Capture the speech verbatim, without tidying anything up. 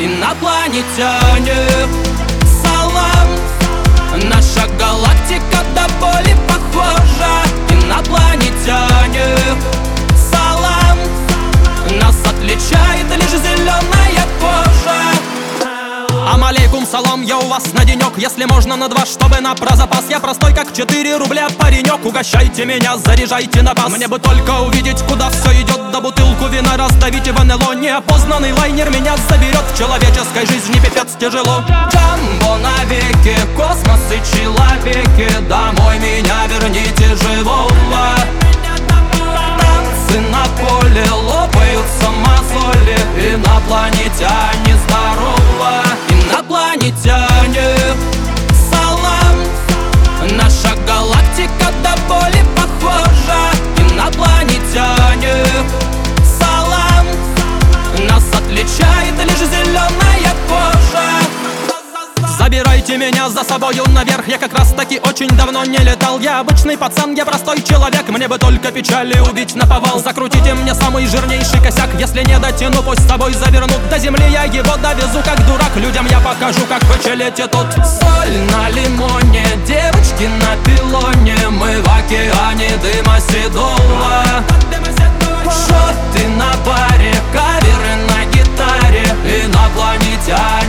Инопланетяне, салам. Наша галактика до боли похожа. Инопланетяне, салам. Нас отличает лишь зеленая кожа. Амалейкум салам, я у вас на денек. Если можно на два, чтобы на прозапас. Я простой как четыре рубля паренек. Угощайте меня, заряжайте на бас. Мне бы только увидеть, куда все идет. Да бутылку вина раздавите в НЛО. Неопознанный лайнер меня заберет. В человеческой жизни пипец тяжело. Джамбо навеки, космос и человеки. Домой меня верните живого. Танцы на поле, лопаются мозоли. Инопланетяне, здорово. Инопланетяне, салам. Наша галактика до боли похожа. Инопланетяне, салам. Нас отличает лишь зеленая кожа. Забирайте меня за собою наверх. Я как раз таки очень давно не летал. Я обычный пацан, я простой человек. Мне бы только печали убить наповал. Закрутите мне самый жирнейший косяк. Если не дотяну, пусть с собой завернут. До земли я его довезу как дурак. Людям я покажу, как вы челите тут. Соль на лимоне, девочки на пилоне. Мы в океане дыма седого. Шоты на баре, каверы на гитаре. Инопланетяне.